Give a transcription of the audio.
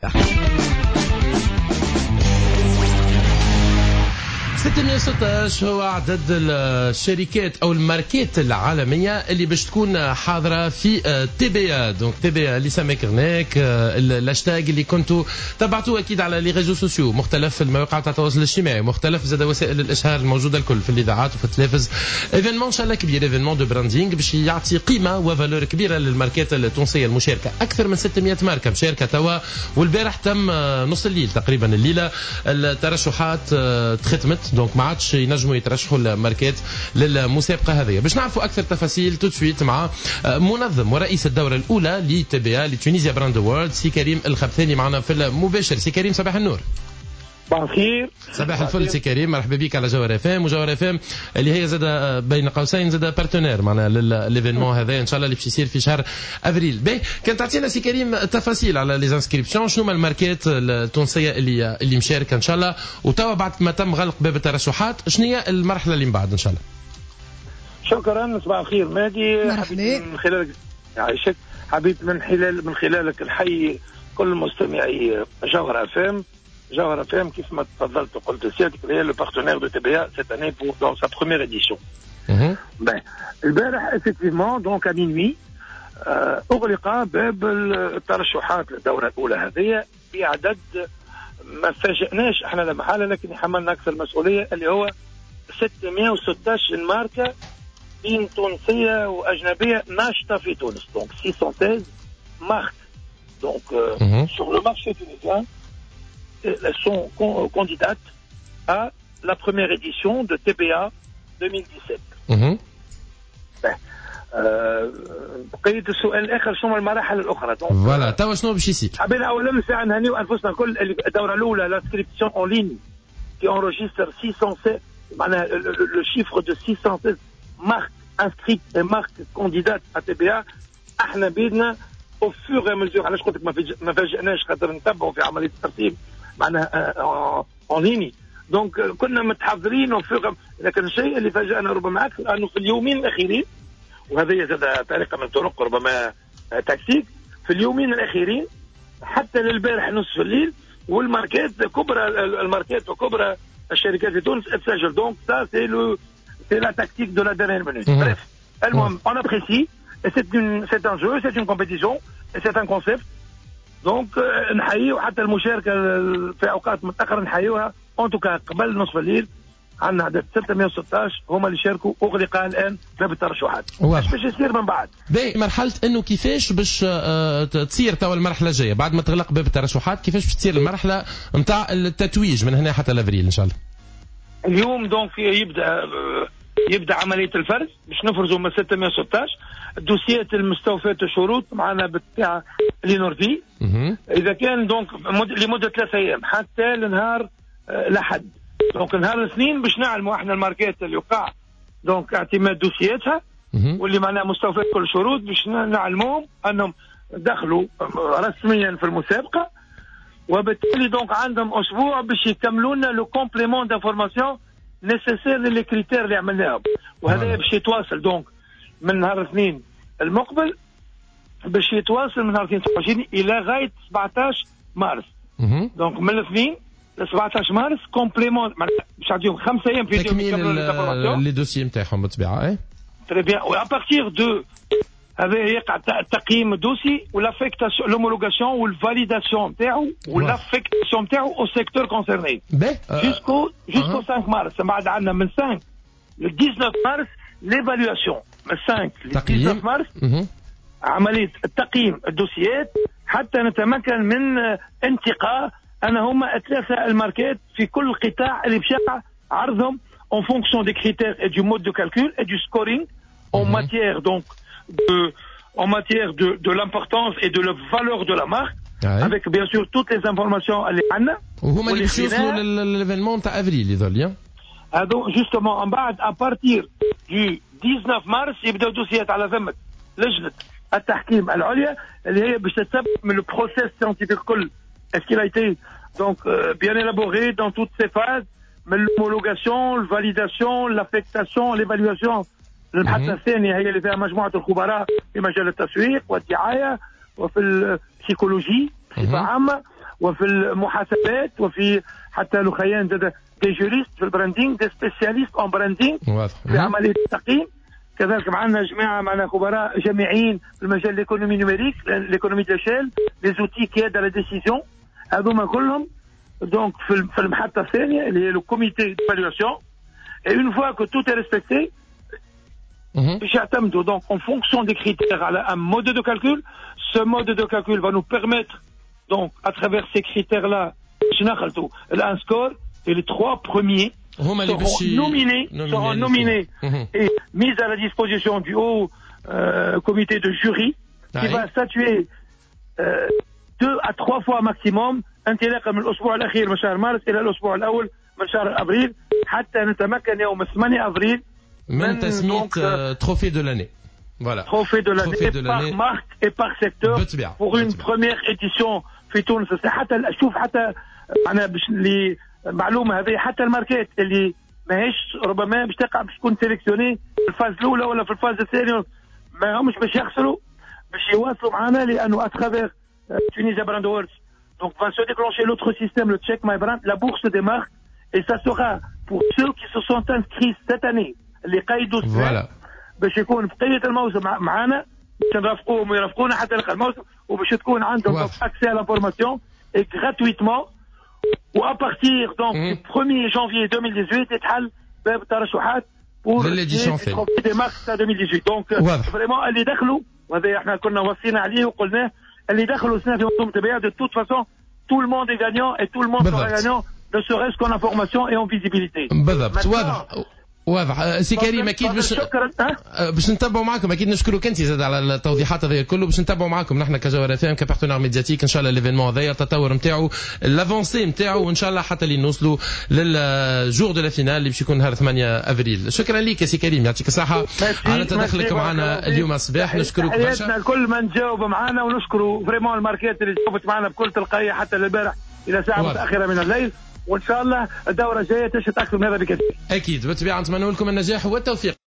616 هو عدد الشركات او الماركات العالميه اللي باش تكون حاضره في تي بي ا. دونك تي بي ا اللي سميك هناك الهاشتاج اللي كنتوا تبعتوه اكيد على لي ريزو سوسيو، مختلف المواقع تاع التواصل الاجتماعي، مختلف زاد وسائل الاشهار الموجوده الكل في الاذاعات وفي التلفز. ايفينمون ان شاء الله كبير، ايفينمون دو براندينغ باش يعطي قيمه وفالور كبيره للماركات التونسيه المشاركه. اكثر من 600 ماركه مشاركه توا، والبارح تم نص الليل تقريبا الليله الترشحات تختمت. دونك ما عادش ينجموا يترشحوا الماركات للمسابقه هذه. باش نعرفوا اكثر تفاصيل تو سويت مع منظم ورئيس الدوره الاولى لتي بي ا لتونيزيا براند وورد، سي كريم الخبثاني معنا في المباشر. سي كريم صباح النور. صباح الخير. صباح الفل سي كريم، مرحبا بك على جوهر اف ام. وجوهر اف ام اللي هي زاد بين قوسين زاد بارتنير معنا لليفينمون هذا ان شاء الله اللي باش يصير في شهر افريل. باهي كان تعطينا سي كريم تفاصيل على لي انسكريبسيون، شنو الماركات التونسيه اللي مشاركه ان شاء الله، وتوا بعد ما تم غلق باب الترشحات شنو هي المرحله اللي من بعد ان شاء الله؟ شكرا. صباح الخير مهدي. حبيت من خلالك يعيشك، حبيت من خلالك نحيي كل مستمعي جوهر اف ام. جوهر اف ام كيف ما تفضلت وقلت سيادتك هي لو بارتنير دو تي بي ا سيت اني بور دون سا بروميير اديسيون. البارح افكتيفمون دونك ا مينوي اغلق باب الترشحات للدوره الاولى هذه بعدد ما فاجئناش احنا لمحاله، لكن حملنا اكثر مسؤوليه اللي هو 616 ماركه بين تونسيه واجنبيه ناشطه في تونس. دونك 616 مارك دونك sur le marché tunisien. Elles sont candidates à la première édition de TBA 2017. بقيت السؤال الاخر شنو المراحل الاخرى؟ فوالا توا شنو باش يصير؟ حبينا اولا نساعد نهنيو انفسنا الكل. الدوره الاولى لانسكريبسيون اون لين qui enregistre 607 معناها le chiffre de 616 marques inscrites et marques candidates à TBA. احنا بيدنا au fur et à mesure. علاش قلت لك ما فاجئناش خاطر نتبعوا في عمليه الترتيب معناها اون ليني. دونك كنا متحضرين وفوق. لكن الشيء اللي فاجأنا ربما اكثر انه في اليومين الاخيرين، وهذه زاد طريقه من الطرق ربما تكتيك، في اليومين الاخيرين حتى للبارح نصف الليل والماركات كبرى، الماركات وكبرى الشركات في تونس تسجل. دونك سا سي لا تكتيك دو لا ديرنيير مينوت. بريف المهم اون ابريسي c'est un jeu, c'est une compétition, c'est un concept. دونك نحييو حتى المشاركه في اوقات متاخره نحييوها. ان توكا قبل نصف الليل عندنا عدد 616 هما اللي شاركوا. اغلق الان باب الترشحات. ايش باش يصير من بعد؟ باهي مرحله انه كيفاش باش تصير توا المرحله الجايه بعد ما تغلق باب الترشحات، كيفاش باش تصير المرحله نتاع التتويج من هنا حتى لافريل ان شاء الله؟ اليوم دونك يبدا عمليه الفرز باش نفرزوا من 616 الدوسيات المستوفيه الشروط معنا بالطبيعه لينورفي. اذا كان دونك لمده 3 ايام حتى لنهار الاحد. دونك نهار الاثنين باش نعلموا احنا الماركات اللي وقع دونك اعتماد دوسياتها واللي معناها مستوفيه كل الشروط باش نعلموهم انهم دخلوا رسميا في المسابقه. وبالتالي دونك عندهم اسبوع باش يكملوا لنا لو كومبليمون دانفورماسيون نيسيسير لي كريتير اللي عملناهم. وهذا باش يتواصل دونك من نهار الاثنين المقبل باش يتواصل من نهار 29 الى غايه 17 مارس. دونك من الاثنين ل 17 مارس كومبليمون باش يعطيهم 5 ايام في تكميل لي دوسي نتاعهم بالطبيعه. اي تري بيان. و بارتير دو هذا يقع تقييم الدوسي والافيكتاسيون لومولوغاسيون والفاليداسيون نتاعو والافيكتاسيون نتاعو او سيكتور كونسيرني جوسكو 5 مارس. بعد عندنا من 5 ل 19 مارس ليفالواسيون. من 5 ل 19 مارس عمليه التقييم الدوسيات حتى نتمكن من انتقاء أن هما 3 الماركات في كل قطاع اللي باش يقع عرضهم en fonction des critères et du mode de calcul et du scoring en matière donc en matière de l'importance et de la valeur de la marque avec bien sûr toutes les informations اللي عندنا. وهما اللي باش يوصلوا للإيفينمون تاع افريل يظل هذو جوستومون من بعد ابارتير دو 19 مارس يبداو دوسيات على ذمه لجنه التحكيم العليا اللي هي باش تتبع من البروسيس سيانتيفيك كل. Est-ce qu'il a été donc bien élaboré dans toutes ses phases من l'homologation, la validation, l'affectation, l'évaluation. المحطة الثانية هي اللي فيها مجموعة الخبراء في مجال التسويق والدعاية وفي البسيكولوجي بصفة عامة. وفي المحاسبات وفي حتى لخيان زاد دي جوريست في البراندينغ دي سبيسياليست اون براندينغ في عمليه التقييم. كذلك معنا جماعه معنا خبراء جامعيين في المجال الايكونومي نوميريك ليكونومي ديشيل لي زوتي كي لا ديسيزيون هذوما كلهم دونك في المحطه الثانيه اللي هي لو كوميتي ديفالواسيون. اي اون فوا كو توت اي ريسبكتي باش يعتمدوا دونك اون فونكسيون دي كريتير على ان مود دو كالكول. Ce mode de calcul va nous permettre donc à travers ces critères là un score et les 3 premiers seront nominés et mis à la disposition du haut comité de jury qui va statuer 2 à 3 fois maximum انطلاقا من الاسبوع الاخير من شهر مارس الى الاسبوع الاول من شهر ابريل حتى نتمكن يوم 8 ابريل من تسمية trophée de l'année. Voilà. Trophée de l'année par marque et par secteur pour une première édition في تونس. حتى شوف حتى انا باش اللي معلومه هذه حتى الماركات اللي ماهيش ربما باش تقع باش تكون سيليكسيوني في الفاز الاولى ولا في الفاز الثانيه ما همش باش يخسروا باش يواصلوا معنا لانه اترافير تونيزيا براند ووردز donc va se déclencher l'autre système le check my brand la bourse des marques et ça sera pour ceux qui se sont inscrits cette année اللي قيدوا السنه باش يكون بقيه الموسم معنا باش نرافقوهم ويرافقونا حتى نلقى الموسم وباش تكون عندهم اكسي على لافورماسيون اي غراتويتمون وابارتير دونك 1er janvier 2018 يتحل باب الترشحات بور ليديسيون دي مارك 2018 دونك فريمون اللي دخلوا وهذا احنا كنا وصينا عليه وقلناه اللي دخلوا السنه في منظومه البيع de toute façon tout le monde est gagnant et tout le monde sera gagnant ne serait-ce qu'en information et en visibilité. بالضبط واضح سي كريم اكيد باش نتبعوا معكم اكيد نشكرك انت زاد على التوضيحات هذه كله باش نتبعوا معكم نحن كجوهر اف ام كبارتنير ميدياتيك ان شاء الله ليفينمون هذايا التطور نتاعو لافونسي نتاعو وان شاء الله حتى اللي نوصلوا للجور دو لا فينال اللي باش يكون نهار 8 افريل. شكرا لك يا سي كريم يعطيك الصحه على تدخلك معنا اليوم الصباح. نشكرك برشا كل من جاوب معنا ونشكروا فريمون الماركات اللي جاوبت معنا بكل تلقائيه حتى البارح الى ساعه متاخره من الليل وان شاء الله الدوره الجايه تشهد اكثر من هذا بكثير. اكيد بالطبيعه نتمنى لكم النجاح والتوفيق.